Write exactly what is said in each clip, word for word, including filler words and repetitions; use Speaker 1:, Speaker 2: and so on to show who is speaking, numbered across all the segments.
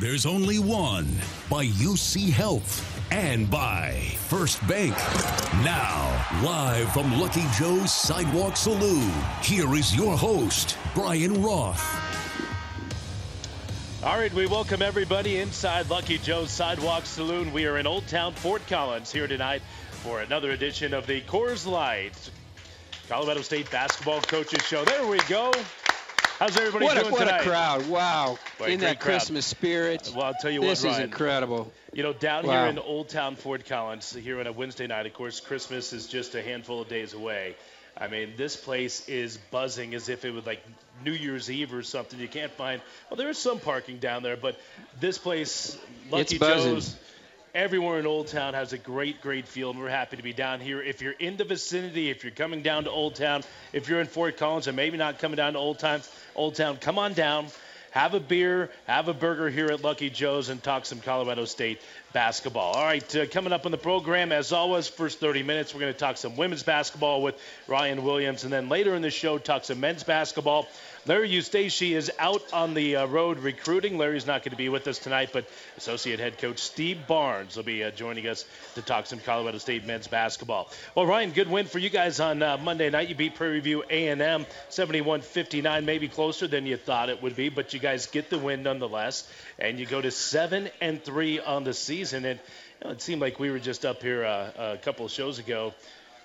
Speaker 1: There's only one, by U C Health and by First Bank. Now, live from Lucky Joe's Sidewalk Saloon, here is your host, Brian Roth.
Speaker 2: All right, we welcome everybody inside Lucky Joe's Sidewalk Saloon. We are in Old Town Fort Collins here tonight for another edition of the Coors Light Colorado State Basketball Coaches Show. There we go. How's everybody
Speaker 3: what a,
Speaker 2: doing
Speaker 3: what
Speaker 2: tonight?
Speaker 3: What a crowd. Wow.
Speaker 2: What
Speaker 3: in that
Speaker 2: crowd.
Speaker 3: Christmas spirit.
Speaker 2: Well, I'll tell you
Speaker 3: this
Speaker 2: what,
Speaker 3: This
Speaker 2: Ryan,
Speaker 3: is incredible.
Speaker 2: You know, down
Speaker 3: wow.
Speaker 2: here in Old Town Fort Collins, here on a Wednesday night, of course, Christmas is just a handful of days away. I mean, this place is buzzing as if it was like New Year's Eve or something. You can't find – well, there is some parking down there, but this place, Lucky Joe's, everywhere in Old Town has a great, great feel, and we're happy to be down here. If you're in the vicinity, if you're coming down to Old Town, if you're in Fort Collins and maybe not coming down to Old Town, Old Town, come on down. Have a beer, have a burger here at Lucky Joe's, and talk some Colorado State basketball. All right, uh, coming up on the program, as always, first thirty minutes, we're going to talk some women's basketball with Ryan Williams, and then later in the show, talk some men's basketball. Larry Eustace is out on the uh, road recruiting. Larry's not going to be with us tonight, but Associate Head Coach Steve Barnes will be uh, joining us to talk some Colorado State men's basketball. Well, Ryan, good win for you guys on uh, Monday night. You beat Prairie View A and M seventy-one fifty-nine, maybe closer than you thought it would be, but you guys get the win nonetheless, and you go to seven and three on the season. And you know, it seemed like we were just up here uh, a couple of shows ago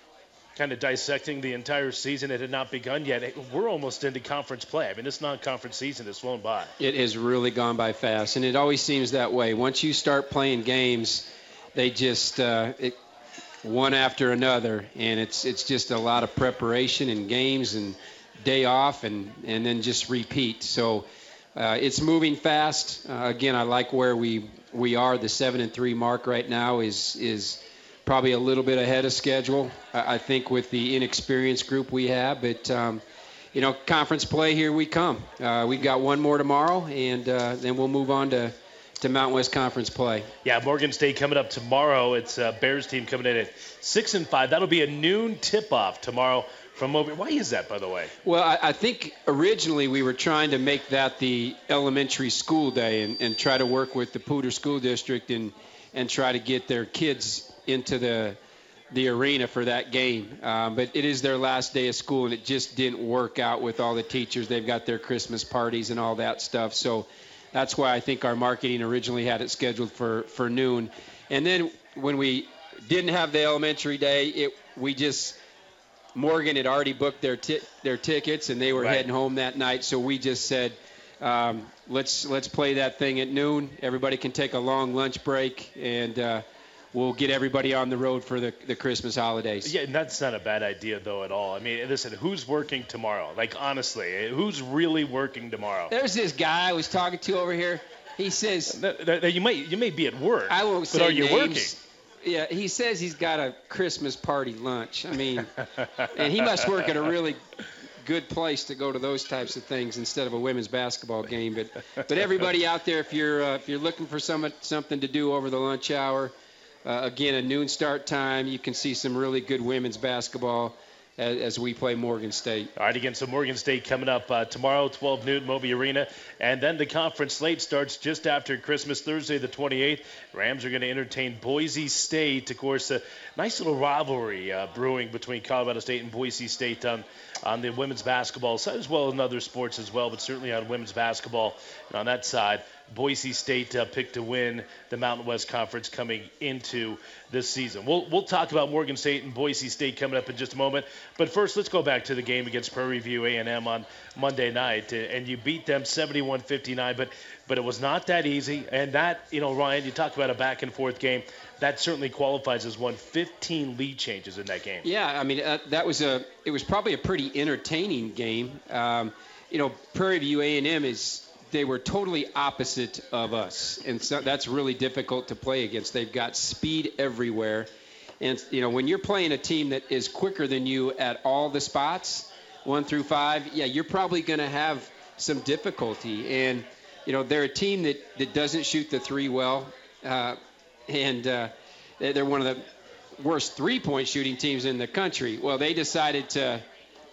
Speaker 2: kind of dissecting the entire season. It had not begun yet. We're almost into conference play. I mean, this non-conference season has flown by.
Speaker 3: It has really gone by fast, and it always seems that way. Once you start playing games, they just uh, it, one after another, and it's it's just a lot of preparation and games and day off, and, and then just repeat. So uh, it's moving fast. Uh, again, I like where we we are. The seven and three mark right now is is. Probably a little bit ahead of schedule, I think, with the inexperienced group we have. But, um, you know, conference play, here we come. Uh, we've got one more tomorrow, and uh, then we'll move on to, to Mountain West Conference play.
Speaker 2: Yeah, Morgan State coming up tomorrow. It's uh, Bears team coming in at six and five. That'll be a noon tip-off tomorrow from over. Why is that, by the way?
Speaker 3: Well, I, I think originally we were trying to make that the elementary school day and, and try to work with the Poudre School District and, and try to get their kids into the the arena for that game. Um, but it is their last day of school, and it just didn't work out with all the teachers. They've got their Christmas parties and all that stuff. So that's why I think our marketing originally had it scheduled for, for noon. And then when we didn't have the elementary day, it we just – Morgan had already booked their t- their tickets, and they were
Speaker 2: right.
Speaker 3: heading home that night. So we just said, um, let's let's play that thing at noon. Everybody can take a long lunch break, and uh, – we'll get everybody on the road for the, the Christmas holidays.
Speaker 2: Yeah, and that's not a bad idea, though, at all. I mean, listen, who's working tomorrow? Like, honestly, who's really working tomorrow?
Speaker 3: There's this guy I was talking to over here. He says...
Speaker 2: That, that, that you may you may be at work,
Speaker 3: I won't
Speaker 2: but
Speaker 3: say
Speaker 2: are you
Speaker 3: names.
Speaker 2: working?
Speaker 3: Yeah, he says he's got a Christmas party lunch. I mean, and he must work at a really good place to go to those types of things instead of a women's basketball game. But but everybody out there, if you're uh, if you're looking for some, something to do over the lunch hour, Uh, again, a noon start time. You can see some really good women's basketball as, as we play Morgan State.
Speaker 2: All right, again, so Morgan State coming up uh, tomorrow, twelve noon, Moby Arena. And then the conference slate starts just after Christmas, Thursday the twenty-eighth. Rams are going to entertain Boise State. Of course, a nice little rivalry uh, brewing between Colorado State and Boise State on, on the women's basketball side, as well as in other sports as well, but certainly on women's basketball. And on that side, Boise State uh, picked to win the Mountain West Conference coming into this season. We'll we'll talk about Morgan State and Boise State coming up in just a moment. But first, let's go back to the game against Prairie View A and M on Monday night. And you beat them seventy-one fifty-nine, but but it was not that easy. And that, you know, Ryan, you talk about a back-and-forth game. That certainly qualifies as one. fifteen lead changes in that game.
Speaker 3: Yeah, I mean, uh, that was a – it was probably a pretty entertaining game. Um, you know, Prairie View A and M is – they were totally opposite of us, and so that's really difficult to play against. They've got speed everywhere, and you know when you're playing a team that is quicker than you at all the spots, one through five, yeah, you're probably going to have some difficulty. And you know they're a team that, that doesn't shoot the three well, uh, and uh, they're one of the worst three-point shooting teams in the country. Well, they decided to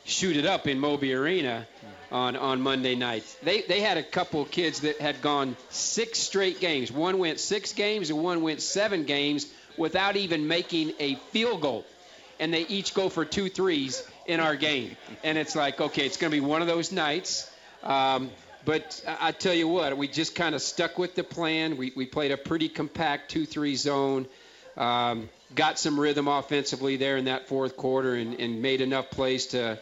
Speaker 3: shoot it up in Moby Arena on, on Monday night. They they had a couple of kids that had gone six straight games. One went six games and one went seven games without even making a field goal. And they each go for two threes in our game. And it's like, okay, it's going to be one of those nights. Um, but I, I tell you what, we just kind of stuck with the plan. We, we played a pretty compact two three zone. Um, got some rhythm offensively there in that fourth quarter and, and made enough plays to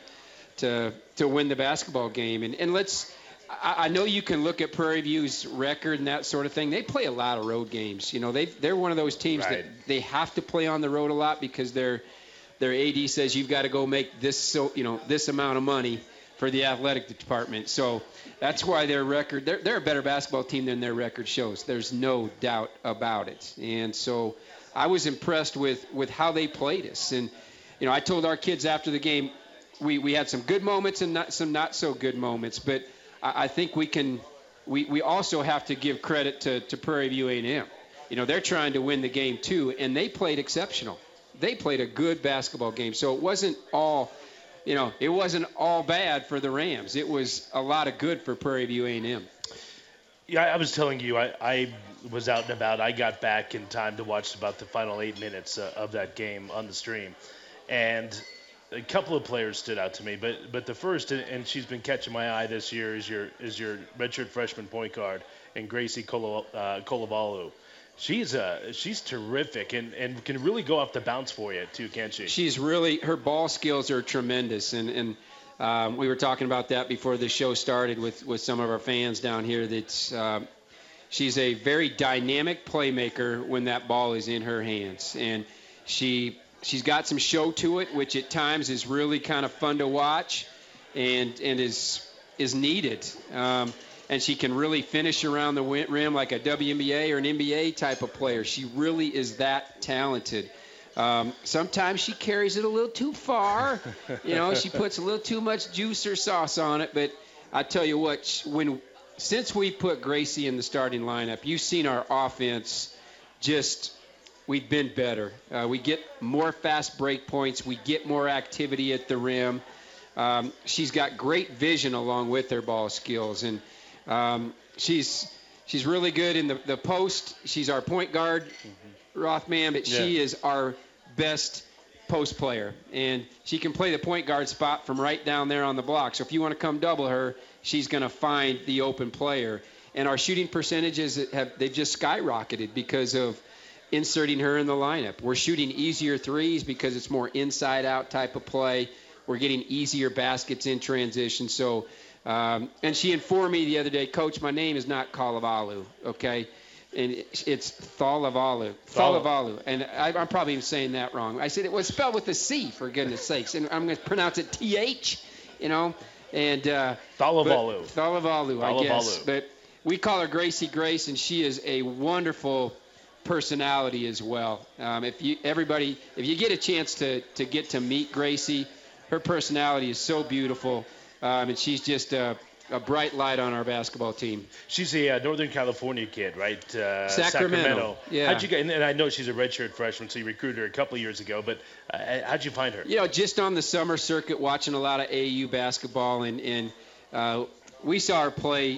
Speaker 3: to to win the basketball game. And, and let's I, I know you can look at Prairie View's record and that sort of thing. They play a lot of road games. You know, they they're one of those teams
Speaker 2: right.
Speaker 3: that they have to play on the road a lot because they're their A D says you've got to go make this so you know this amount of money for the athletic department. So that's why their record they're they're a better basketball team than their record shows. There's no doubt about it. And so I was impressed with, with how they played us. And you know, I told our kids after the game we, we had some good moments and not some not so good moments, but I, I think we can we, we also have to give credit to, to Prairie View A and M. You know, they're trying to win the game too, and they played exceptional. They played a good basketball game. So it wasn't all, you know, it wasn't all bad for the Rams. It was a lot of good for Prairie View A and M.
Speaker 2: Yeah, I was telling you, I, I was out and about. I got back in time to watch about the final eight minutes uh, of that game on the stream. And a couple of players stood out to me. But but the first, and she's been catching my eye this year, is your is your redshirt freshman point guard, and Gracie Kolo, uh, Kolavalu. She's uh she's terrific and, and can really go off the bounce for you too, can't she?
Speaker 3: She's really her ball skills are tremendous, and and um, we were talking about that before the show started with, with some of our fans down here. That uh, she's a very dynamic playmaker when that ball is in her hands, and she she's got some show to it, which at times is really kind of fun to watch, and and is is needed. Um, And she can really finish around the rim like a W N B A or an N B A type of player. She really is that talented. Um, sometimes she carries it a little too far. You know, she puts a little too much juice or sauce on it. But I tell you what, when since we put Gracie in the starting lineup, you've seen our offense just we've been better. Uh, we get more fast break points. We get more activity at the rim. Um, she's got great vision along with her ball skills. And Um, she's she's really good in the, the post. She's our point guard, mm-hmm. Rothman, but yeah. she is our best post player. And she can play the point guard spot from right down there on the block. So if you want to come double her, she's going to find the open player. And our shooting percentages have they've just skyrocketed because of inserting her in the lineup. We're shooting easier threes because it's more inside-out type of play. We're getting easier baskets in transition. So. Um, and she informed me the other day, Coach, my name is not Kolavalu, okay? And it's Thalavalu. Thalavalu. And I, I'm probably even saying that wrong. I said it was spelled with a C, for goodness sakes. And I'm going to pronounce it T H, you know? And uh,
Speaker 2: Thalavalu.
Speaker 3: Thalavalu, I guess. But we call her Gracie Grace, and she is a wonderful personality as well. Um, if you everybody, if you get a chance to, to get to meet Gracie, her personality is so beautiful. Um, and she's just a, a bright light on our basketball team.
Speaker 2: She's a uh, Northern California kid, right? Uh,
Speaker 3: Sacramento. Sacramento. Yeah.
Speaker 2: How'd you get? And I know she's a redshirt freshman, so you recruited her a couple of years ago. But uh, how'd you find her?
Speaker 3: You know, just on the summer circuit, watching a lot of A A U basketball, and and uh, we saw her play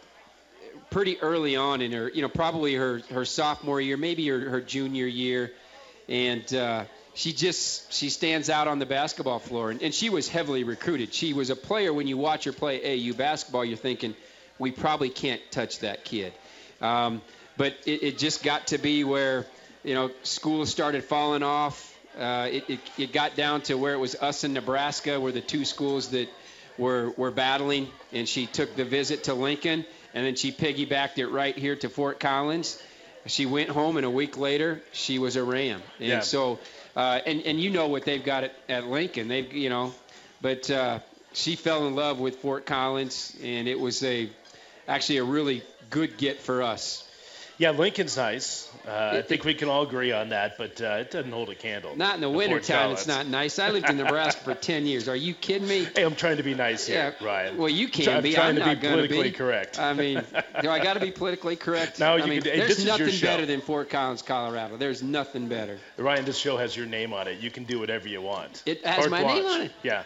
Speaker 3: pretty early on in her, you know, probably her, her sophomore year, maybe her, her junior year, and. Uh, She just she stands out on the basketball floor, and, and she was heavily recruited. She was a player. When you watch her play A A U basketball, you're thinking, we probably can't touch that kid. Um, but it, it just got to be where, you know, schools started falling off. Uh, it, it, it got down to where it was us and Nebraska were the two schools that were, were battling, and she took the visit to Lincoln, and then she piggybacked it right here to Fort Collins. She went home, and a week later, she was a Ram. And
Speaker 2: yeah.
Speaker 3: so – Uh, and, and you know what they've got at, at Lincoln. They've, you know, but uh, she fell in love with Fort Collins, and it was a actually a really good get for us.
Speaker 2: Yeah, Lincoln's nice. Uh, I think we can all agree on that, but uh, it doesn't hold a candle.
Speaker 3: Not in the wintertime, it's not nice. I lived in Nebraska for ten years. Are you kidding me?
Speaker 2: Hey, I'm trying to be nice here,
Speaker 3: yeah.
Speaker 2: Ryan.
Speaker 3: Well, you can
Speaker 2: I'm
Speaker 3: be.
Speaker 2: trying
Speaker 3: I'm
Speaker 2: to
Speaker 3: not
Speaker 2: be politically
Speaker 3: be.
Speaker 2: correct.
Speaker 3: I mean, do I got to be politically correct?
Speaker 2: No,
Speaker 3: I
Speaker 2: you
Speaker 3: mean,
Speaker 2: can. Hey,
Speaker 3: there's
Speaker 2: this is
Speaker 3: nothing
Speaker 2: your show.
Speaker 3: better than Fort Collins, Colorado. There's nothing better.
Speaker 2: Ryan, this show has your name on it. You can do whatever you want.
Speaker 3: It has
Speaker 2: Carte
Speaker 3: my
Speaker 2: blanche.
Speaker 3: name on it.
Speaker 2: Yeah.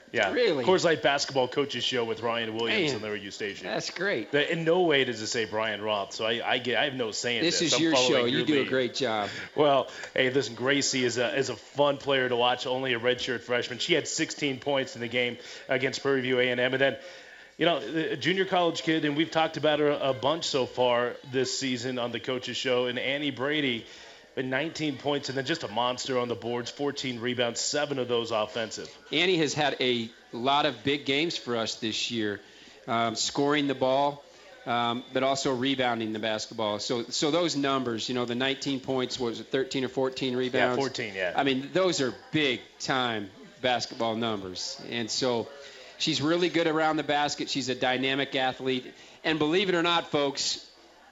Speaker 2: Yeah.
Speaker 3: Really?
Speaker 2: Coors Light Basketball Coaches Show with Ryan Williams
Speaker 3: Man,
Speaker 2: on the radio station.
Speaker 3: That's great.
Speaker 2: In no way does it say Brian Roth, so I, I get I have no say in this.
Speaker 3: This is
Speaker 2: I'm
Speaker 3: your show.
Speaker 2: following
Speaker 3: You
Speaker 2: your
Speaker 3: do
Speaker 2: lead.
Speaker 3: a great job.
Speaker 2: Well, hey, listen, Gracie is a is a fun player to watch. Only a redshirt freshman. She had sixteen points in the game against Prairie View A and M, and then, you know, a junior college kid, and we've talked about her a bunch so far this season on the Coaches Show. And Annie Brady, with nineteen points, and then just a monster on the boards, fourteen rebounds, seven of those offensive.
Speaker 3: Annie has had a lot of big games for us this year, um, scoring the ball, um, but also rebounding the basketball. So, so those numbers, you know, the nineteen points, what was it, thirteen or fourteen rebounds?
Speaker 2: Yeah, fourteen, yeah.
Speaker 3: I mean, those are big-time basketball numbers. And so she's really good around the basket. She's a dynamic athlete. And believe it or not, folks,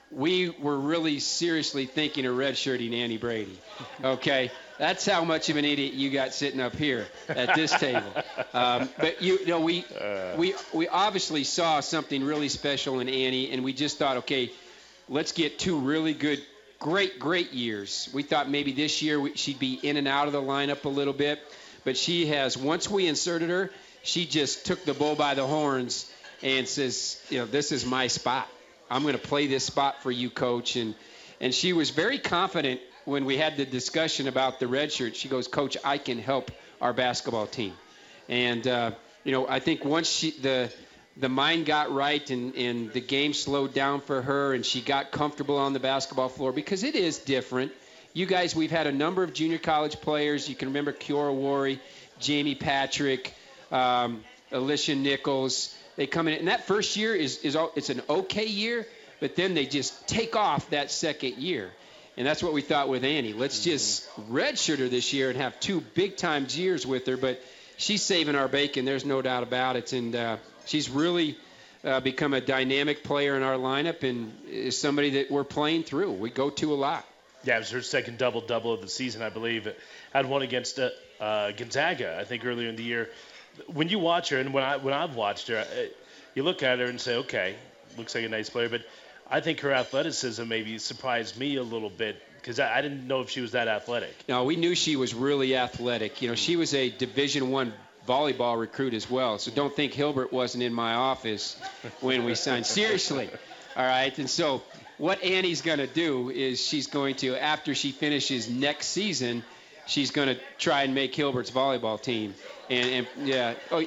Speaker 3: we were really seriously thinking of redshirting Annie Brady. Okay? That's how much of an idiot you got sitting up here at this table. Um, but you, you know, we uh. we we obviously saw something really special in Annie, and we just thought, okay, let's get two really good, great, great years. We thought maybe this year we, she'd be in and out of the lineup a little bit, but she has. Once we inserted her, she just took the bull by the horns and says, you know, this is my spot. I'm going to play this spot for you, Coach. And and she was very confident when we had the discussion about the red shirt. She goes, Coach, I can help our basketball team. And, uh, you know, I think once she the the mind got right and, and the game slowed down for her and she got comfortable on the basketball floor, because it is different. You guys, we've had a number of junior college players. You can remember Kiora Worry, Jamie Patrick, um, Alicia Nichols. They come in, and that first year is, is all, it's an okay year, but then they just take off that second year. And that's what we thought with Annie. Let's just redshirt her this year and have two big-time years with her. But she's saving our bacon. There's no doubt about it. And uh, she's really uh, become a dynamic player in our lineup and is somebody that we're playing through. We go to a lot.
Speaker 2: Yeah, it was her second double-double of the season, I believe. Had one against uh, uh, Gonzaga, I think, earlier in the year. When you watch her, and when, I, when I've watched her, you look at her and say, okay, looks like a nice player. But I think her athleticism maybe surprised me a little bit because I, I didn't know if she was that athletic.
Speaker 3: No, we knew she was really athletic. You know, she was a Division One volleyball recruit as well. So don't think Hilbert wasn't in my office when we signed. Seriously. All right. And so what Annie's going to do is she's going to, after she finishes next season, she's going to try and make Hilbert's volleyball team. And, and yeah. Oh,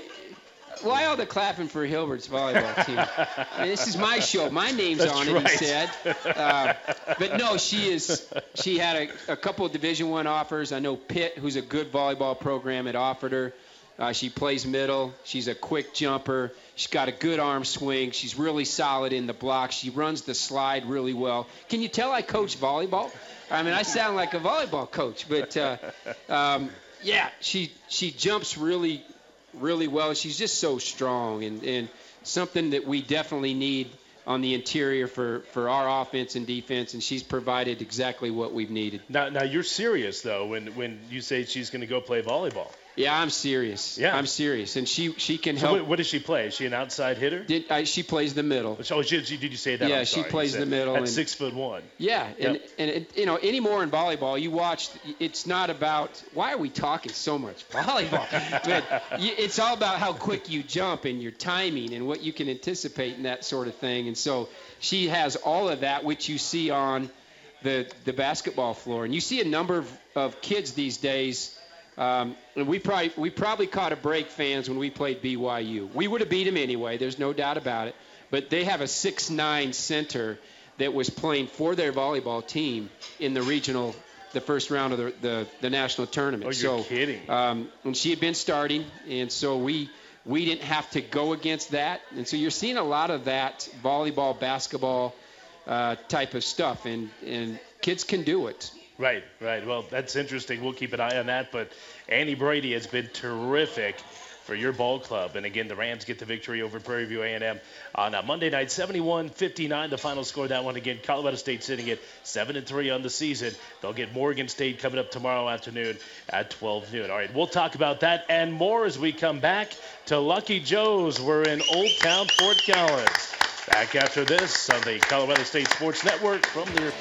Speaker 3: why all the clapping for Hilbert's volleyball team? I mean, this is my show. My name's
Speaker 2: That's
Speaker 3: on it,
Speaker 2: right.
Speaker 3: he said. Uh, but no, she is. She had a, a couple of Division One offers. I know Pitt, who's a good volleyball program, had offered her. Uh, she plays middle. She's a quick jumper. She's got a good arm swing. She's really solid in the block. She runs the slide really well. Can you tell I coach volleyball? I mean, I sound like a volleyball coach, but uh, um, yeah, she she jumps really. really well. She's just so strong and, and something that we definitely need on the interior for, for our offense and defense, and she's provided exactly what we've needed.
Speaker 2: Now, now you're serious, though, when, when you say she's going to go play volleyball.
Speaker 3: Yeah, I'm serious.
Speaker 2: Yeah.
Speaker 3: I'm serious. And she she can
Speaker 2: so
Speaker 3: help.
Speaker 2: What, what does she play? Is she an outside hitter?
Speaker 3: Did, I, she plays the middle.
Speaker 2: Oh, she, she, did you say that?
Speaker 3: Yeah,
Speaker 2: I'm
Speaker 3: she
Speaker 2: sorry.
Speaker 3: plays the middle.
Speaker 2: At
Speaker 3: and,
Speaker 2: six foot one.
Speaker 3: Yeah, and,
Speaker 2: Yep.
Speaker 3: and it, you know, anymore in volleyball, you watch, it's not about, why are we talking so much volleyball? But it's all about how quick you jump and your timing and what you can anticipate and that sort of thing. And so she has all of that, which you see on the the basketball floor. And you see a number of, of kids these days. Um, and we probably we probably caught a break, fans, when we played B Y U. We would have beat them anyway. There's no doubt about it. But they have a six nine center that was playing for their volleyball team in the regional, the first round of the the, the national tournament.
Speaker 2: Oh, you're
Speaker 3: so,
Speaker 2: kidding.
Speaker 3: Um, and she had been starting, and so we we didn't have to go against that. And so you're seeing a lot of that volleyball, basketball uh, type of stuff, and and kids can do it.
Speaker 2: Right, right. Well, that's interesting. We'll keep an eye on that. But Annie Brady has been terrific for your ball club. And, again, the Rams get the victory over Prairie View A and M on a Monday night, seventy-one fifty-nine. The final score, that one again, Colorado State sitting at seven and three on the season. They'll get Morgan State coming up tomorrow afternoon at twelve noon. All right, we'll talk about that and more as we come back to Lucky Joe's. We're in Old Town Fort Collins. Back after this on the Colorado State Sports Network from the...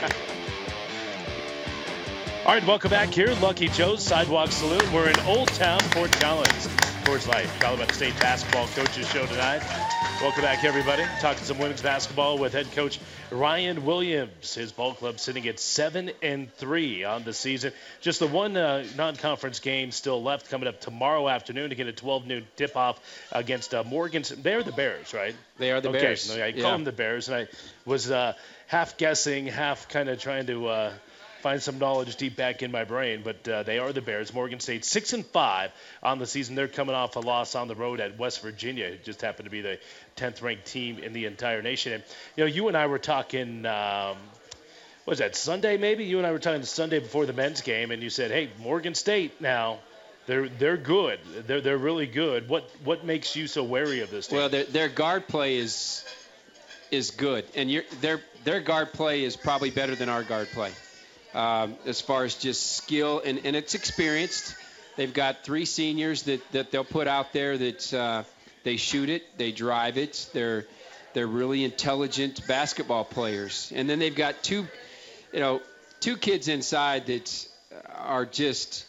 Speaker 2: All right, welcome back here, Lucky Joe's Sidewalk Saloon. We're in Old Town Fort Collins. Coors Light, Colorado State basketball coaches show tonight. Welcome back, everybody. Talking some women's basketball with head coach Ryan Williams. His ball club sitting at seven and three on the season. Just the one uh, non-conference game still left coming up tomorrow afternoon to get a twelve noon tip-off against uh, Morgan. They're the Bears, right?
Speaker 3: They are the
Speaker 2: okay.
Speaker 3: Bears.
Speaker 2: Okay, I
Speaker 3: yeah.
Speaker 2: call them the Bears, and I was uh, half guessing, half kind of trying to uh, find some knowledge deep back in my brain, but uh, they are the Bears. Morgan State six and five on the season. They're coming off a loss on the road at West Virginia, who just happened to be the tenth ranked team in the entire nation. And you know, you and I were talking. Um, what was that, Sunday maybe? You and I were talking Sunday before the men's game, and you said, "Hey, Morgan State now, they're they're good. They're they're really good." What what makes you so wary of this team?
Speaker 3: Well, their, their guard play is is good, and you're, their their guard play is probably better than our guard play. Um, as far as just skill, and, and it's experienced. They've got three seniors that, that they'll put out there that uh, they shoot it, they drive it. They're they're really intelligent basketball players. And then they've got two, you know, two kids inside that are just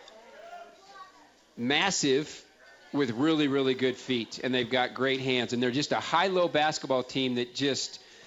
Speaker 3: massive with really, really good feet. And they've got great hands. And they're just a high-low basketball team that just –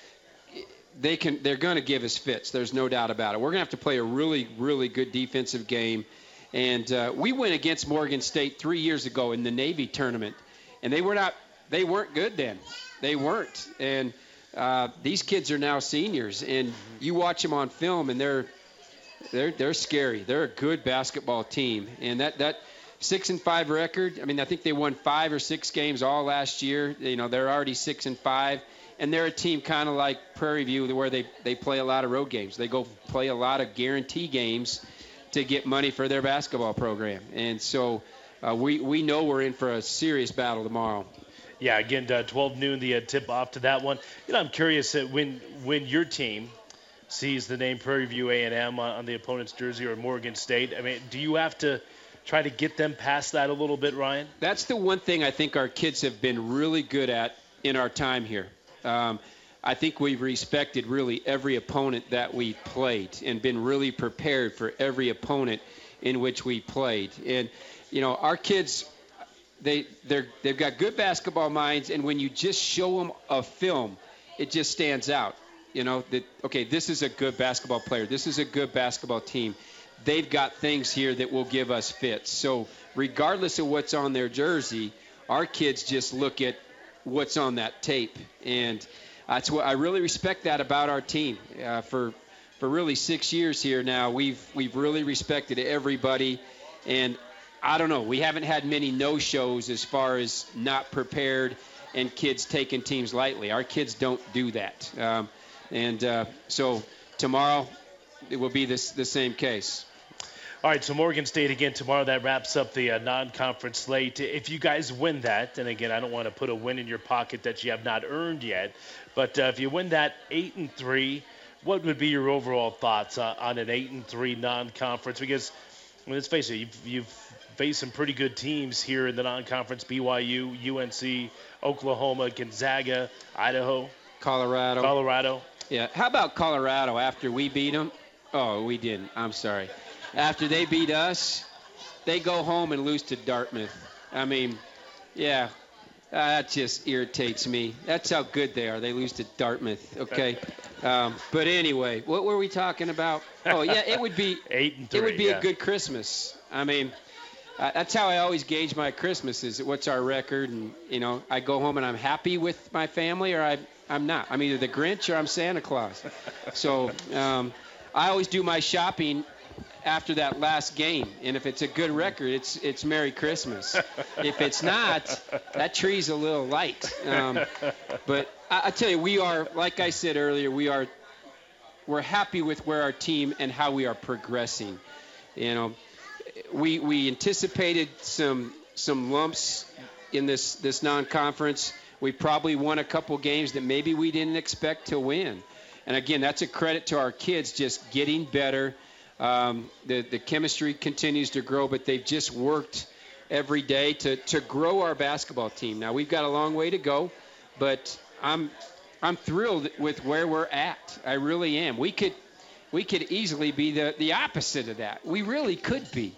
Speaker 3: They can. They're going to give us fits. There's no doubt about it. We're going to have to play a really, really good defensive game. And uh, we went against Morgan State three years ago in the Navy tournament, and they were not. They weren't good then. They weren't. And uh, these kids are now seniors, and you watch them on film, and they're they're they're scary. They're a good basketball team, and that that six and five record. I mean, I think they won five or six games all last year. You know, they're already six and five. And they're a team kind of like Prairie View where they, they play a lot of road games. They go play a lot of guarantee games to get money for their basketball program. And so uh, we, we know we're in for a serious battle tomorrow.
Speaker 2: Yeah, again, uh, twelve noon, the uh, tip-off to that one. You know, I'm curious that when when your team sees the name Prairie View A and M on, on the opponent's jersey or Morgan State, I mean, do you have to try to get them past that a little bit, Ryan?
Speaker 3: That's the one thing I think our kids have been really good at in our time here. Um, I think we've respected really every opponent that we played and been really prepared for every opponent in which we played. And, you know, our kids, they, they're, they've got good basketball minds, and when you just show them a film, it just stands out. You know, that, okay, this is a good basketball player. This is a good basketball team. They've got things here that will give us fits. So regardless of what's on their jersey, our kids just look at what's on that tape, and that's what I really respect that about our team. Uh, for for really six years here now, we've we've really respected everybody, and I don't know, we haven't had many no-shows as far as not prepared and kids taking teams lightly. Our kids don't do that, um, and uh, so tomorrow it will be this the same case.
Speaker 2: All right, so Morgan State again tomorrow. That wraps up the uh, non-conference slate. If you guys win that, and again, I don't want to put a win in your pocket that you have not earned yet, but uh, if you win that eight and three, what would be your overall thoughts uh, on an eight and three non-conference? Because I mean, let's face it, you've, you've faced some pretty good teams here in the non-conference: B Y U, U N C, Oklahoma, Gonzaga, Idaho,
Speaker 3: Colorado.
Speaker 2: Colorado.
Speaker 3: Yeah. How about Colorado after we beat them? Oh, we didn't. I'm sorry. After they beat us, they go home and lose to Dartmouth. I mean, yeah, uh, that just irritates me. That's how good they are. They lose to Dartmouth, okay? Um, but anyway, what were we talking about? Oh, yeah, it would be
Speaker 2: Eight and three,
Speaker 3: it would be
Speaker 2: yeah.
Speaker 3: a good Christmas. I mean, uh, that's how I always gauge my Christmas is what's our record. And, you know, I go home and I'm happy with my family or I, I'm not. I'm either the Grinch or I'm Santa Claus. So um, I always do my shopping after that last game, and if it's a good record, it's it's Merry Christmas. If it's not, that tree's a little light. Um, but I, I tell you, we are, like I said earlier, we are we're happy with where our team and how we are progressing. You know, we we anticipated some some lumps in this this non-conference. We probably won a couple games that maybe we didn't expect to win. And again, that's a credit to our kids just getting better. Um, the, the chemistry continues to grow, but they've just worked every day to, to grow our basketball team. Now, we've got a long way to go, but I'm I'm thrilled with where we're at. I really am. We could we could easily be the, the opposite of that. We really could be.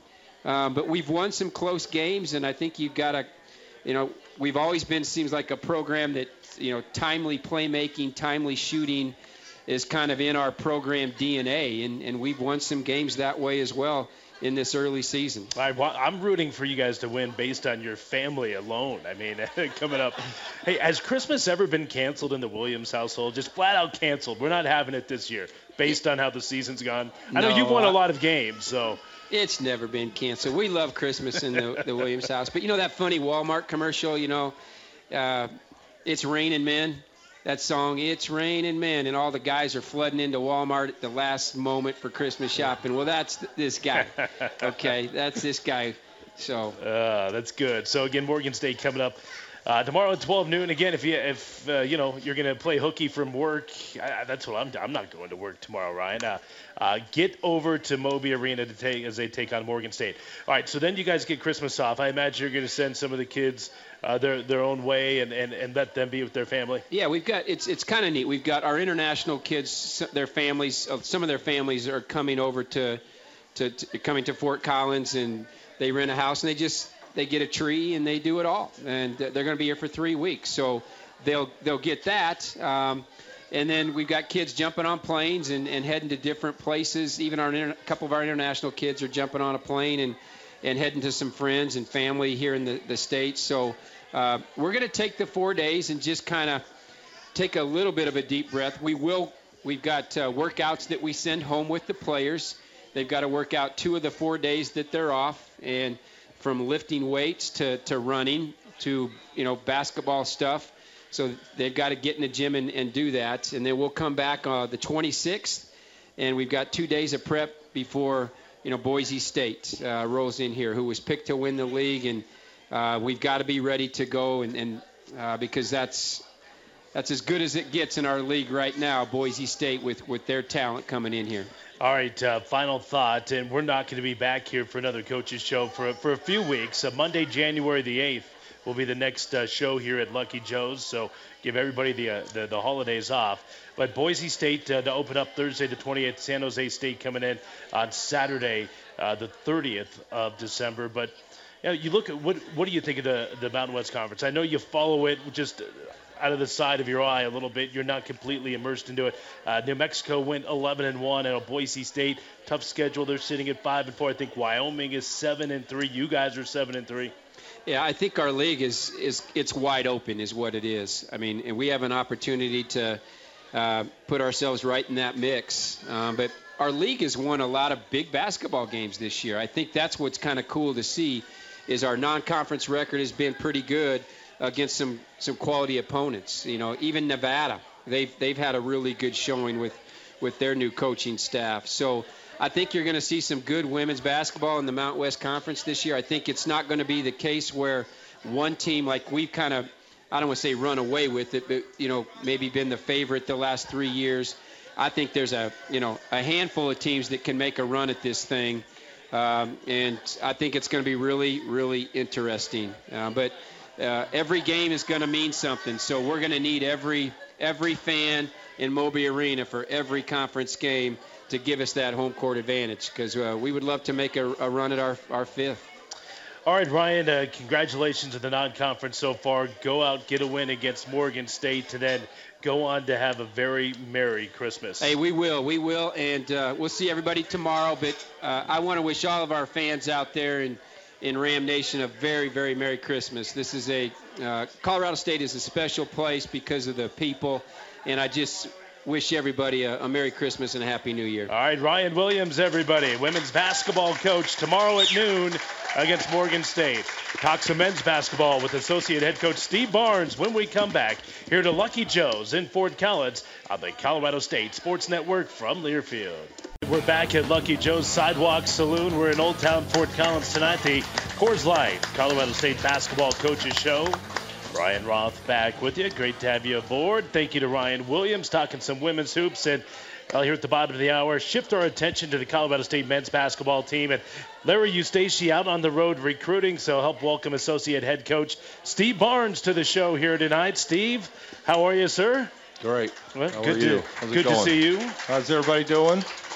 Speaker 3: Um, but we've won some close games, and I think you've got to, you know, we've always been, seems like a program that, you know, timely playmaking, timely shooting is kind of in our program D N A, and, and we've won some games that way as well in this early season.
Speaker 2: I, I'm rooting for you guys to win based on your family alone. I mean, coming up. Hey, has Christmas ever been canceled in the Williams household? Just flat out canceled. We're not having it this year based on how the season's gone. I know
Speaker 3: No,
Speaker 2: you've won a
Speaker 3: I-
Speaker 2: lot of games, so.
Speaker 3: It's never been canceled. We love Christmas in the, the Williams house. But you know that funny Walmart commercial, you know, uh, It's Raining Men? That song, It's Raining Men, and all the guys are flooding into Walmart at the last moment for Christmas shopping. Well, that's th- this guy. Okay, that's this guy. So
Speaker 2: Uh, that's good. So again, Morgan State coming up uh, tomorrow at twelve noon. Again, if you if uh, you know you're gonna play hooky from work, I, that's what I'm. I'm not going to work tomorrow, Ryan. Uh, uh, get over to Moby Arena to take as they take on Morgan State. All right. So then you guys get Christmas off. I imagine you're gonna send some of the kids uh, their their own way and, and, and let them be with their family.
Speaker 3: yeah, we've got it's it's kind of neat. We've got our international kids, their families. uh, Some of their families are coming over to, to, to coming to Fort Collins, and they rent a house and they just they get a tree and they do it all, and they're going to be here for three weeks. So they'll they'll get that. Um, And then we've got kids jumping on planes and, and heading to different places. Even our inter- a couple of our international kids are jumping on a plane and, and heading to some friends and family here in the, the States. So uh, we're going to take the four days and just kind of take a little bit of a deep breath. We will. We've got uh, workouts that we send home with the players. They've got to work out two of the four days that they're off, and from lifting weights to, to running to, you know, basketball stuff. So they've got to get in the gym and, and do that. And then we'll come back uh, the twenty-sixth, and we've got two days of prep before, you know, Boise State uh, rolls in here, who was picked to win the league. And uh, we've got to be ready to go, and, and uh, because that's that's as good as it gets in our league right now, Boise State, with, with their talent coming in here.
Speaker 2: All right, uh, final thought, and we're not going to be back here for another coaches show for for a few weeks. Uh, Monday, January the eighth. Will be the next uh, show here at Lucky Joe's, so give everybody the uh, the, the holidays off. But Boise State uh, to open up Thursday the twenty-eighth, San Jose State coming in on Saturday uh, the thirtieth of December. But you know, you look at what what do you think of the the Mountain West Conference? I know you follow it just out of the side of your eye a little bit. You're not completely immersed into it. Uh, New Mexico went eleven and one, and Boise State, tough schedule. They're sitting at five and four. I think Wyoming is seven and three. You guys are seven and three.
Speaker 3: Yeah, I think our league is, is it's wide open is what it is. I mean, and we have an opportunity to uh, put ourselves right in that mix. Um, but our league has won a lot of big basketball games this year. I think that's what's kind of cool to see is our non-conference record has been pretty good against some, some quality opponents. You know, even Nevada, they've, they've had a really good showing with, with their new coaching staff. So I think you're going to see some good women's basketball in the Mountain West Conference this year. I think it's not going to be the case where one team, like we've kind of, I don't want to say run away with it, but, you know, maybe been the favorite the last three years. I think there's a, you know, a handful of teams that can make a run at this thing. Um, and I think it's going to be really, really interesting. Uh, but uh, every game is going to mean something. So we're going to need every every fan in Moby Arena for every conference game to give us that home court advantage, because uh, we would love to make a, a run at our, our fifth.
Speaker 2: All right, Ryan, uh, congratulations on the non-conference so far. Go out, get a win against Morgan State, and then go on to have a very Merry Christmas.
Speaker 3: Hey, we will. We will, and uh, we'll see everybody tomorrow. But uh, I want to wish all of our fans out there in, in Ram Nation a very, very Merry Christmas. This is a uh, – Colorado State is a special place because of the people, and I just – wish everybody a, a Merry Christmas and a Happy New Year.
Speaker 2: All right, Ryan Williams, everybody, women's basketball coach, tomorrow at noon against Morgan State. Talk some men's basketball with Associate Head Coach Steve Barnes when we come back here to Lucky Joe's in Fort Collins on the Colorado State Sports Network from Learfield. We're back at Lucky Joe's Sidewalk Saloon. We're in Old Town Fort Collins tonight, the Coors Light Colorado State Basketball Coaches Show. Ryan Roth back with you. Great to have you aboard. Thank you to Ryan Williams talking some women's hoops. And uh, here at the bottom of the hour, shift our attention to the Colorado State men's basketball team. And Larry Eustace out on the road recruiting, so help welcome Associate Head Coach Steve Barnes to the show here tonight. Steve, how are you, sir?
Speaker 4: Great.
Speaker 2: Well,
Speaker 4: how
Speaker 2: good
Speaker 4: are
Speaker 2: to,
Speaker 4: you? How's it
Speaker 2: good
Speaker 4: going?
Speaker 2: to see you.
Speaker 4: How's everybody doing?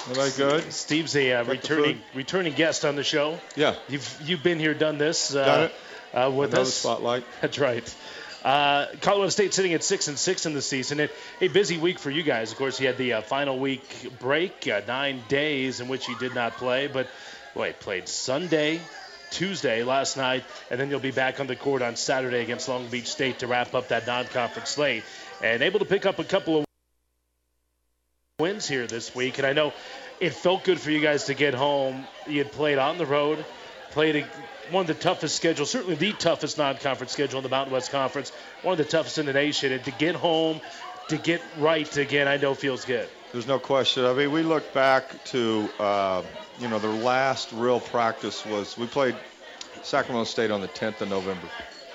Speaker 4: Are they good?
Speaker 2: Steve's a uh, returning returning guest on the show.
Speaker 4: Yeah.
Speaker 2: You've you've been here, done this uh,
Speaker 4: Done it.
Speaker 2: Uh, with
Speaker 4: Another
Speaker 2: us.
Speaker 4: spotlight.
Speaker 2: That's right. Uh, Colorado State sitting at six and six in the season. And a busy week for you guys. Of course, you had the uh, final week break, uh, nine days in which you did not play. But boy, played Sunday, Tuesday last night, and then you'll be back on the court on Saturday against Long Beach State to wrap up that non-conference slate. And able to pick up a couple of wins here this week. And I know it felt good for you guys to get home. You had played on the road, played a one of the toughest schedules, certainly the toughest non-conference schedule in the Mountain West Conference, one of the toughest in the nation. And to get home, to get right again, I know feels good.
Speaker 4: There's no question. I mean, we look back to, uh, you know, the last real practice was we played Sacramento State on the tenth of November.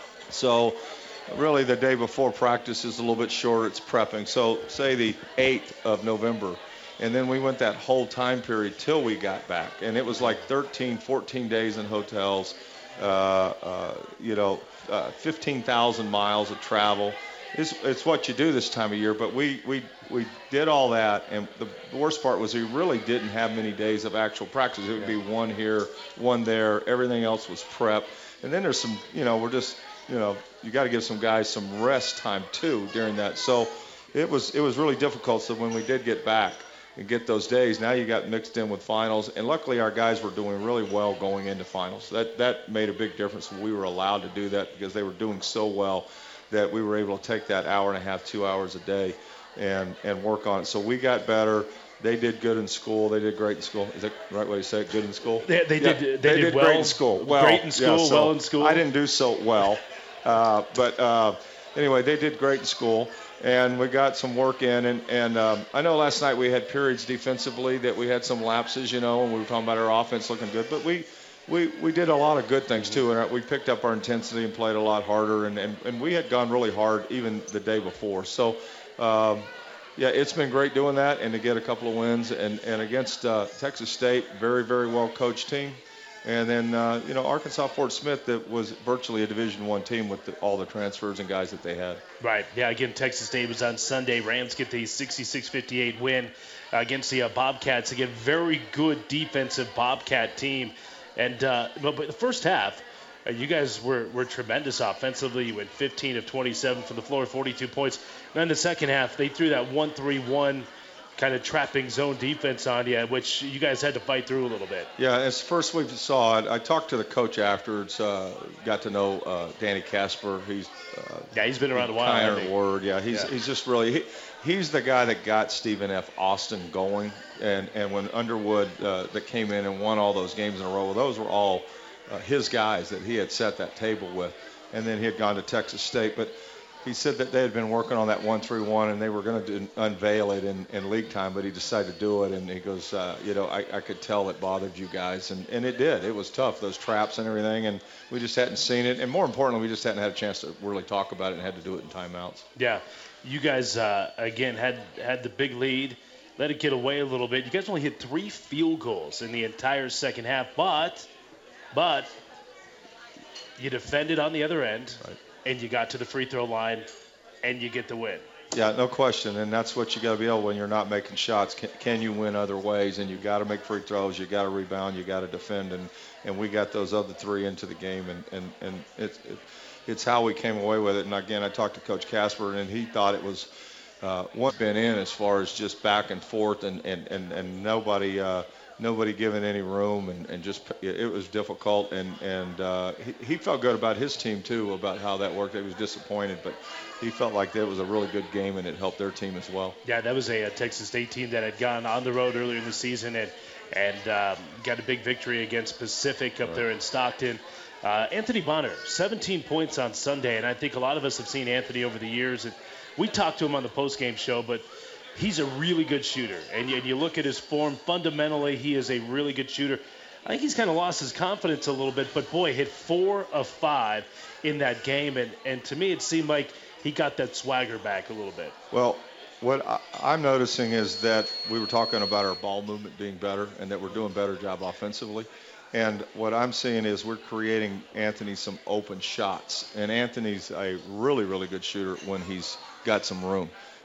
Speaker 4: So really the day before practice is a little bit shorter. It's prepping. So say the eighth of November. And then we went that whole time period till we got back. And it was like thirteen, fourteen days in hotels, uh, uh, you know, uh, fifteen thousand miles of travel. It's, it's what you do this time of year. But we, we, we did all that. And the worst part was we really didn't have many days of actual practice. It would be one here, one there. Everything else was prep. And then there's some, you know, we're just, you know, you got to give some guys some rest time too during that. So it was it was really difficult. So when we did get back and get those days, now you got mixed in with finals. And luckily our guys were doing really well going into finals. That that made a big difference when we were allowed to do that because they were doing so well that we were able to take that hour and a half, two hours a day and, and work on it. So we got better. They did good in school. They did great in school. Is that the right way to say it? Good in school?
Speaker 2: They, they
Speaker 4: yeah,
Speaker 2: did They,
Speaker 4: they
Speaker 2: did,
Speaker 4: did
Speaker 2: well,
Speaker 4: great in school. Well,
Speaker 2: great in school,
Speaker 4: yeah, so
Speaker 2: well in school.
Speaker 4: I didn't do so well. Uh, but uh, anyway, they did great in school. And we got some work in, and, and um, I know last night we had periods defensively that we had some lapses, you know, and we were talking about our offense looking good. But we we, we did a lot of good things, too, and we picked up our intensity and played a lot harder, and, and, and we had gone really hard even the day before. So, um, yeah, it's been great doing that and to get a couple of wins. And, and against uh, Texas State, very, very well-coached team. And then, uh, you know, Arkansas Fort Smith, that was virtually a Division One team with the, all the transfers and guys that they had.
Speaker 2: Right. Yeah, again, Texas State was on Sunday. Rams get the sixty-six fifty-eight win uh, against the uh, Bobcats. Again, very good defensive Bobcat team. And uh, but, but the first half, uh, you guys were, were tremendous offensively. You went fifteen of twenty-seven from the floor, forty-two points. And then the second half, they threw that one three one kind of trapping zone defense on you, which you guys had to fight through a little bit.
Speaker 4: Yeah, it's the first we saw it. I talked to the coach afterwards, uh, got to know uh, Danny Casper. He's uh,
Speaker 2: yeah, he's been around a while.
Speaker 4: Kind word, yeah. He's yeah. he's just really he, he's the guy that got Stephen F. Austin going, and and when Underwood uh, that came in and won all those games in a row, well, those were all uh, his guys that he had set that table with, and then he had gone to Texas State, but. He said that they had been working on that one three one and they were going to unveil it in, in league time, but he decided to do it. And he goes, uh, you know, I, I could tell it bothered you guys. And, and it did. It was tough, those traps and everything. And we just hadn't seen it. And more importantly, we just hadn't had a chance to really talk about it and had to do it in timeouts.
Speaker 2: Yeah. You guys, uh, again, had, had the big lead, let it get away a little bit. You guys only hit three field goals in the entire second half, but, but you defended on the other end.
Speaker 4: Right.
Speaker 2: And you got to the free throw line, and you get the win.
Speaker 4: Yeah, no question. And that's what you got to be able when you're not making shots. Can, can you win other ways? And you got to make free throws. You got to rebound. You got to defend. And, and we got those other three into the game. And and and it's it, it's how we came away with it. And again, I talked to Coach Casper, and he thought it was uh, one been in as far as just back and forth, and and and, and nobody. Uh, Nobody given any room, and, and just it was difficult, and and uh, he, he felt good about his team too, about how that worked. He was disappointed, but he felt like that was a really good game, and it helped their team as well.
Speaker 2: Yeah, that was a, a Texas State team that had gone on the road earlier in the season and and um, got a big victory against Pacific up right. there in Stockton. Uh, Anthony Bonner, seventeen points on Sunday, and I think a lot of us have seen Anthony over the years, and we talked to him on the postgame show, but he's a really good shooter, and you, and you look at his form, fundamentally he is a really good shooter. I think he's kind of lost his confidence a little bit, but boy, hit four of five in that game, and, and to me it seemed like he got that swagger back a little bit.
Speaker 4: Well, what I, I'm noticing is that we were talking about our ball movement being better and that we're doing a better job offensively. And what I'm seeing is we're creating Anthony some open shots. And Anthony's a really, really good shooter when he's got some room.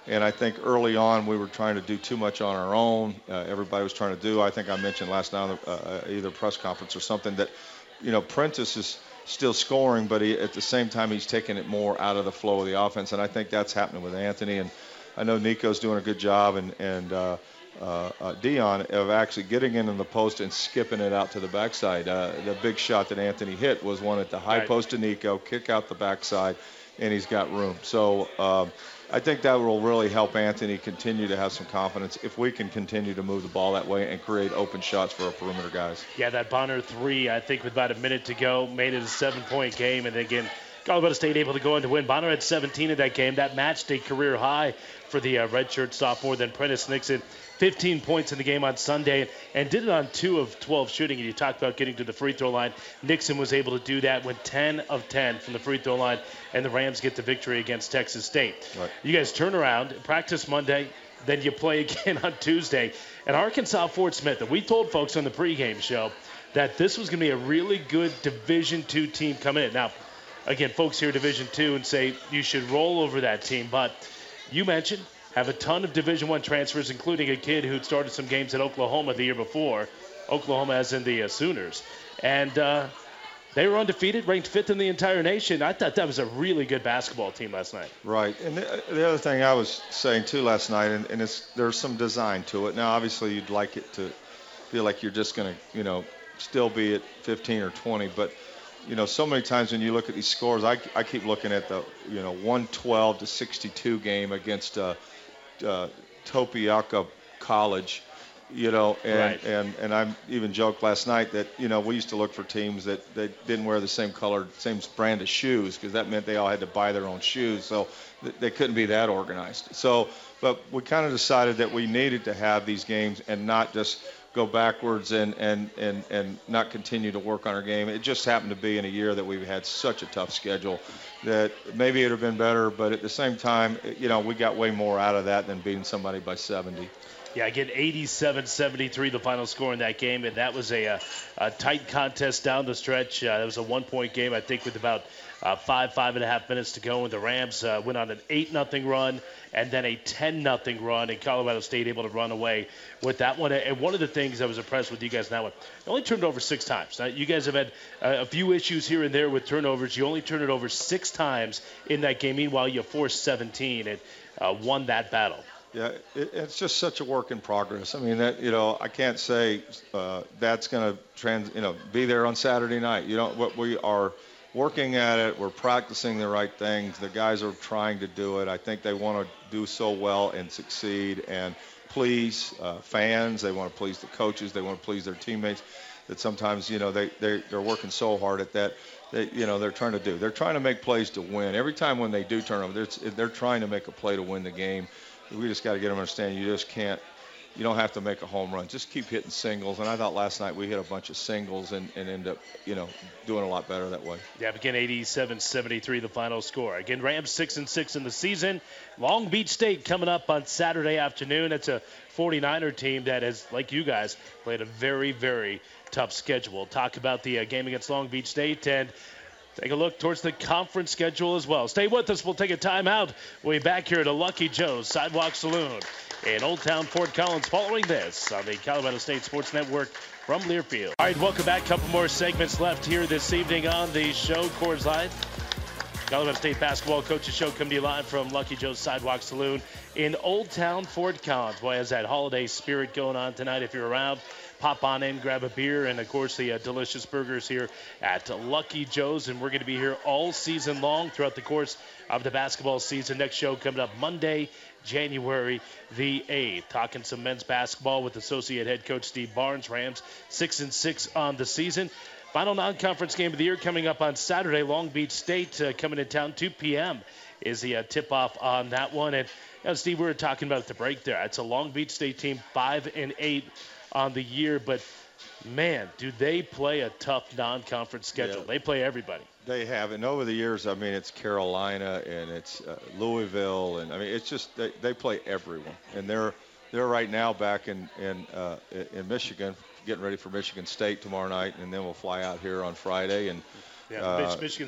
Speaker 4: And I think early on we were trying to do too much on our own. Uh, everybody was trying to do. I think I mentioned last night on the, uh, either press conference or something that, you know, Prentice is still scoring, but he, at the same time he's taking it more out of the flow of the offense. And I think that's happening with Anthony. And I know Nico's doing a good job, and and uh, uh, uh, Dion of actually getting into the post and skipping it out to the backside. Uh, the big shot that Anthony hit was one at the high
Speaker 2: right.
Speaker 4: post to Nico, kick out the backside, and he's got room. So um, I think that will really help Anthony continue to have some confidence if we can continue to move the ball that way and create open shots for our perimeter guys.
Speaker 2: Yeah, that Bonner three, I think with about a minute to go, made it a seven-point game, and again, Colorado State able to go on to win. Bonner had seventeen in that game. That matched a career high for the uh, redshirt sophomore. Then Prentice Nixon, fifteen points in the game on Sunday, and did it on two of twelve shooting. And you talked about getting to the free throw line. Nixon was able to do that, went ten of ten from the free throw line, and the Rams get the victory against Texas State.
Speaker 4: Right.
Speaker 2: You guys turn around, practice Monday, then you play again on Tuesday. And Arkansas Fort Smith, and we told folks on the pregame show that this was going to be a really good Division two team coming in. Now, again, folks hear Division two and say you should roll over that team, but you mentioned have a ton of Division one transfers, including a kid who'd started some games at Oklahoma the year before. Oklahoma as in the uh, Sooners. And uh, they were undefeated, ranked fifth in the entire nation. I thought that was a really good basketball team last night.
Speaker 4: Right. And the, the other thing I was saying, too, last night, and, and it's, there's some design to it. Now, obviously, you'd like it to feel like you're just going to, you know, still be at fifteen or twenty, but you know, so many times when you look at these scores, I, I keep looking at the, you know, one twelve to sixty-two game against uh, uh, Topiaca College, you know, and,
Speaker 2: right.
Speaker 4: and, and I even joked last night that, you know, we used to look for teams that, that didn't wear the same color, same brand of shoes, because that meant they all had to buy their own shoes, so th- they couldn't be that organized. So, but we kind of decided that we needed to have these games and not just go backwards and, and, and, and not continue to work on our game. It just happened to be in a year that we've had such a tough schedule that maybe it would have been better, but at the same time, you know, we got way more out of that than beating somebody by seventy.
Speaker 2: Yeah, again, eighty-seven seventy-three the final score in that game, and that was a, a, a tight contest down the stretch. Uh, it was a one-point game, I think, with about uh, five, five and a half minutes to go, and the Rams uh, went on an eight nothing run and then a ten nothing run, and Colorado State able to run away with that one. And one of the things I was impressed with you guys now, you only turned it over six times. Now, you guys have had uh, a few issues here and there with turnovers. You only turned it over six times in that game. Meanwhile, you forced seventeen and uh, won that battle.
Speaker 4: Yeah, it, it's just such a work in progress. I mean, that, you know, I can't say uh, that's going to trans, you know, be there on Saturday night. You know, what we are working at it. We're practicing the right things. The guys are trying to do it. I think they want to do so well and succeed and please uh, fans. They want to please the coaches. They want to please their teammates. That sometimes, you know, they they they're working so hard at that. They, you know, they're trying to do. They're trying to make plays to win. Every time when they do turn over, they're, they're trying to make a play to win the game. We just got to get them to understand you just can't, you don't have to make a home run. Just keep hitting singles. And I thought last night we hit a bunch of singles and, and end up, you know, doing a lot better that way.
Speaker 2: Yeah, again, eighty-seven seventy-three the final score. Again, Rams six and six in the season. Long Beach State coming up on Saturday afternoon. It's a forty-niner team that has, like you guys, played a very, very tough schedule. We'll talk about the uh, game against Long Beach State and take a look towards the conference schedule as well. Stay with us. We'll take a timeout. We'll be back here at a Lucky Joe's Sidewalk Saloon in Old Town Fort Collins following this on the Colorado State Sports Network from Learfield. All right, welcome back. Couple more segments left here this evening on the show. Coors Light. Colorado State Basketball Coaches Show coming to you live from Lucky Joe's Sidewalk Saloon in Old Town Fort Collins. Boy, has that holiday spirit going on tonight. If you're around, pop on in, grab a beer, and, of course, the uh, delicious burgers here at Lucky Joe's. And we're going to be here all season long throughout the course of the basketball season. Next show coming up Monday, January the eighth. Talking some men's basketball with Associate Head Coach Steve Barnes. Rams six and six on the season. Final non-conference game of the year coming up on Saturday. Long Beach State uh, coming to town. two p.m. is the uh, tip-off on that one. And, you know, Steve, we were talking about at the break there. It's a Long Beach State team, five and eight on the year, but man, do they play a tough non-conference schedule. Yeah. They play everybody.
Speaker 4: They have, and over the years, I mean, it's Carolina and it's uh, Louisville, and I mean, it's just they, they play everyone, and they're they're right now back in in uh, in Michigan, getting ready for Michigan State tomorrow night, and then we'll fly out here on Friday. And
Speaker 2: yeah,
Speaker 4: uh,
Speaker 2: Michigan State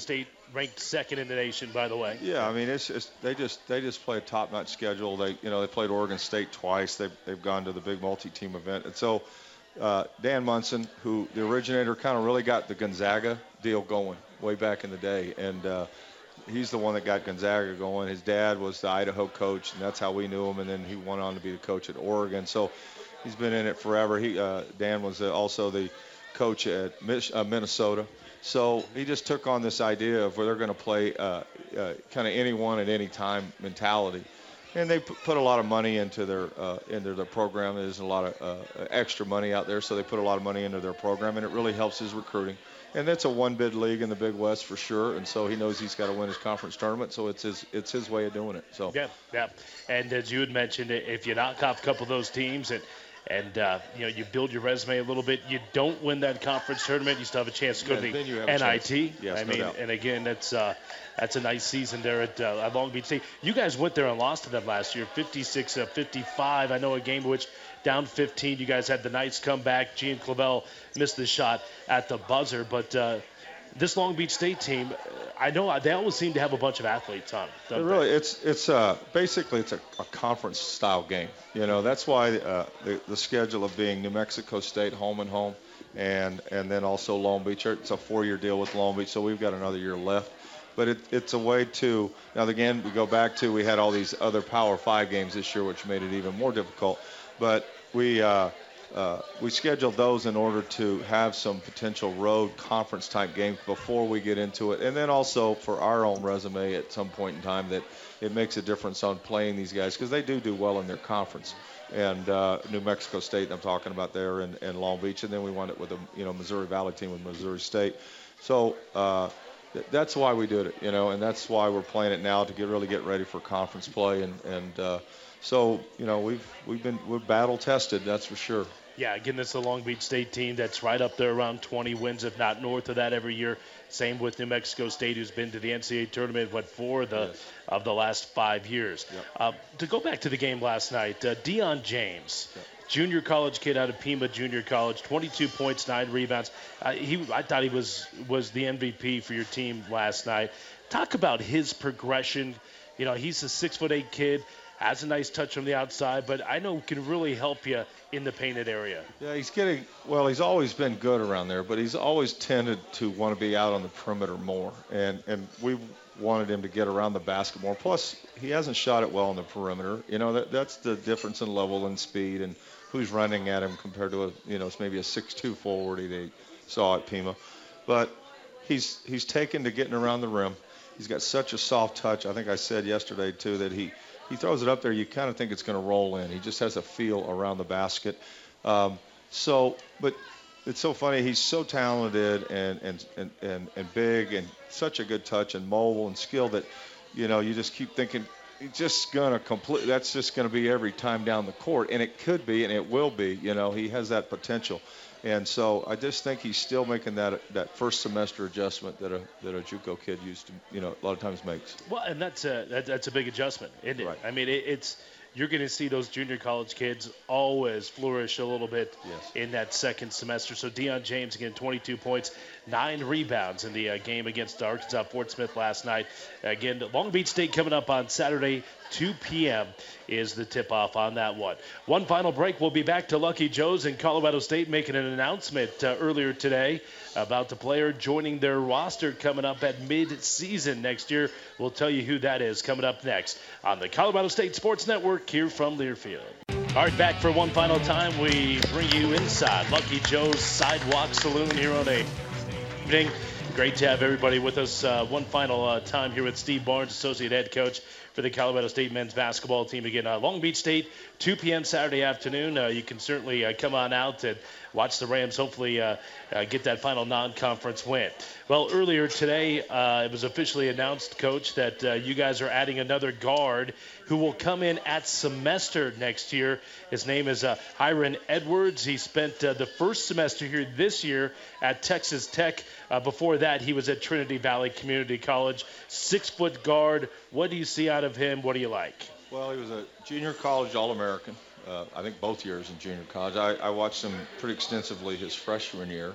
Speaker 2: ranked second in the nation, by the way.
Speaker 4: Yeah, I mean, it's, it's they just they just play a top-notch schedule. They you know they played Oregon State twice. They've they've gone to the big multi-team event, and so uh, Dan Munson, who the originator, kind of really got the Gonzaga deal going way back in the day, and uh, he's the one that got Gonzaga going. His dad was the Idaho coach, and that's how we knew him. And then he went on to be the coach at Oregon. So he's been in it forever. He uh, Dan was uh, also the coach at Mich- uh, Minnesota. So he just took on this idea of where they're going to play uh, uh, kind of anyone at any time mentality. And they p- put a lot of money into their uh, into their program. There's a lot of uh, extra money out there, so they put a lot of money into their program, and it really helps his recruiting. And that's a one-bid league in the Big West for sure, and so he knows he's got to win his conference tournament, so it's his it's his way of doing it. So
Speaker 2: yeah, yeah. And as you had mentioned, if you knock off a couple of those teams and and uh, you know you build your resume a little bit, you don't win that conference tournament, you still have a chance to go
Speaker 4: yeah,
Speaker 2: to the
Speaker 4: N I
Speaker 2: T.
Speaker 4: Yes,
Speaker 2: I
Speaker 4: no
Speaker 2: mean,
Speaker 4: doubt.
Speaker 2: and again, that's uh, that's a nice season there at, uh, at Long Beach State. You guys went there and lost to them last year, fifty-six fifty-five. I know a game in which down fifteen, you guys had the nice comeback. Gian Clavel missed the shot at the buzzer, but uh, this Long Beach State team, I know they always seem to have a bunch of athletes on.
Speaker 4: It really, it's it's uh, basically it's a, a conference style game. You know, that's why uh, the, the schedule of being New Mexico State home and home, and and then also Long Beach. It's a four-year deal with Long Beach, so we've got another year left. But it, it's a way to now again we go back to we had all these other Power Five games this year, which made it even more difficult. But we. Uh, Uh, we scheduled those in order to have some potential road conference type games before we get into it. And then also for our own resume at some point in time that it makes a difference on playing these guys because they do do well in their conference. And uh, New Mexico State, I'm talking about there, and, and Long Beach. And then we wound up with a you know Missouri Valley team with Missouri State. So uh, th- that's why we did it, you know, and that's why we're playing it now to get really get ready for conference play. And, and uh, so, you know, we've we've been we're battle tested, that's for sure.
Speaker 2: Yeah, again, this is the Long Beach State team that's right up there around twenty wins, if not north of that every year. Same with New Mexico State, who's been to the N C double A tournament, what, four of the,
Speaker 4: yes.
Speaker 2: of the last five years.
Speaker 4: Yep.
Speaker 2: Uh, to go back to the game last night, uh, Deion James,
Speaker 4: yep.
Speaker 2: junior college kid out of Pima Junior College, twenty-two points, nine rebounds. Uh, he, I thought he was was the M V P for your team last night. Talk about his progression. You know, he's a six foot eight kid. Has a nice touch from the outside, but I know can really help you in the painted area.
Speaker 4: Yeah, he's getting, well, he's always been good around there, but he's always tended to want to be out on the perimeter more. And and we wanted him to get around the basket more. Plus, he hasn't shot it well on the perimeter. You know, that that's the difference in level and speed and who's running at him compared to, a you know, it's maybe a six two forward he saw at Pima. But he's he's taken to getting around the rim. He's got such a soft touch. I think I said yesterday, too, that he – He throws it up there, you kind of think it's going to roll in. He just has a feel around the basket. Um, so, but it's so funny. He's so talented and, and, and, and, and big and such a good touch and mobile and skill that, you know, you just keep thinking he's just going to complete. That's just going to be every time down the court. And it could be and it will be. You know, he has that potential. And so I just think he's still making that that first semester adjustment that a that a JUCO kid used to, you know, a lot of times makes.
Speaker 2: Well, and that's a that, that's a big adjustment, isn't it?
Speaker 4: Right.
Speaker 2: I mean, it, it's you're going to see those junior college kids always flourish a little bit
Speaker 4: yes.
Speaker 2: in that second semester. So Deion James, again, twenty-two points, nine rebounds in the uh, game against Arkansas Fort Smith last night. Again, Long Beach State coming up on Saturday, two p.m. is the tip-off on that one. One final break. We'll be back to Lucky Joe's in Colorado State making an announcement uh, earlier today about the player joining their roster coming up at mid-season next year. We'll tell you who that is coming up next on the Colorado State Sports Network here from Learfield. All right, back for one final time. We bring you inside Lucky Joe's Sidewalk Saloon here on a evening. Great to have everybody with us uh, one final uh, time here with Steve Barnes, Associate Head Coach for the Colorado State men's basketball team. Again, uh, Long Beach State, two p.m. Saturday afternoon. Uh, you can certainly uh, come on out and watch the Rams hopefully uh, uh, get that final non-conference win. Well, earlier today, uh, it was officially announced, Coach, that uh, you guys are adding another guard who will come in at semester next year. His name is uh, Hiron Edwards. He spent uh, the first semester here this year at Texas Tech. Uh, before that, he was at Trinity Valley Community College. Six-foot guard. What do you see out of him? What do you like?
Speaker 4: Well, he was a junior college All-American. Uh, I think both years in junior college. I, I watched him pretty extensively his freshman year.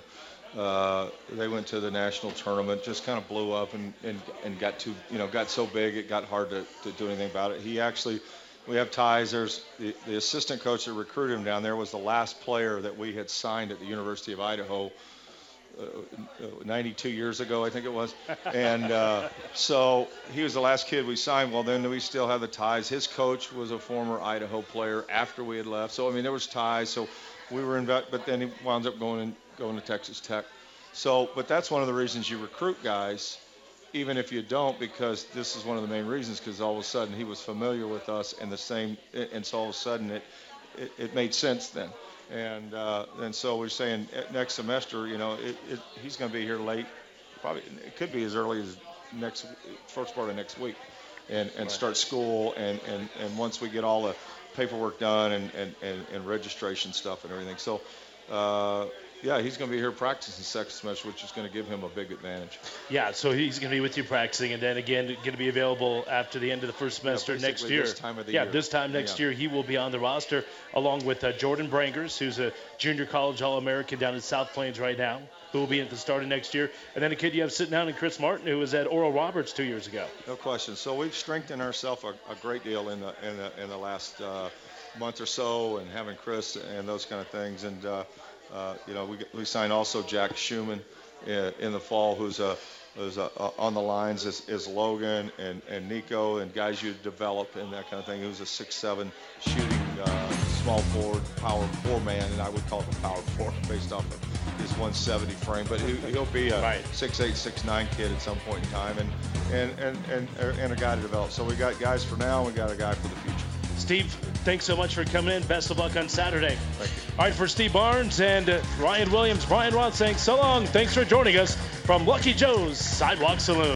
Speaker 4: Uh, they went to the national tournament, just kind of blew up and, and, and got too, you know, got so big it got hard to, to do anything about it. He actually, we have ties. There's the, the assistant coach that recruited him down there was the last player that we had signed at the University of Idaho uh, ninety-two years ago, I think it was. And uh, so he was the last kid we signed. Well, then we still have the ties. His coach was a former Idaho player after we had left. So, I mean, there was ties. So we were in, but then he wound up going in, going to Texas Tech. So, but that's one of the reasons you recruit guys, even if you don't, because this is one of the main reasons, because all of a sudden he was familiar with us and the same, and so all of a sudden it, it, it made sense then. And uh, and so we're saying next semester, you know, it, it, he's going to be here late, probably it could be as early as next first part of next week, and, and right. start school, and, and, and once we get all the paperwork done and, and, and, and registration stuff and everything. So, uh, yeah, he's going to be here practicing second semester, which is going to give him a big advantage.
Speaker 2: Yeah, so he's going to be with you practicing, and then again going to be available after the end of the first semester
Speaker 4: yeah,
Speaker 2: next year.
Speaker 4: This time of the
Speaker 2: yeah,
Speaker 4: year.
Speaker 2: this time next yeah. year he will be on the roster along with uh, Jordan Brangers, who's a junior college All-American down in South Plains right now, who will be at the start of next year. And then a kid you have sitting down in Chris Martin, who was at Oral Roberts two years ago.
Speaker 4: No question. So we've strengthened ourselves a, a great deal in the in the in the last uh, month or so, and having Chris and those kind of things. And uh, uh, you know, we we signed also Jack Schumann in, in the fall, who's a who's a, a, on the lines is, is Logan and, and Nico and guys you develop and that kind of thing. Who's a six seven shooting uh, small forward, power four man, and I would call him a power four based off of his one seventy frame. But he, he'll be a
Speaker 2: right.
Speaker 4: six eight, six nine kid at some point in time, and and, and, and and a guy to develop. So we got guys for now, and we got a guy for the future.
Speaker 2: Steve, thanks so much for coming in. Best of luck on Saturday.
Speaker 4: Thank you.
Speaker 2: All right, for Steve Barnes and uh, Ryan Williams, Brian Roth saying so long. Thanks for joining us from Lucky Joe's Sidewalk Saloon.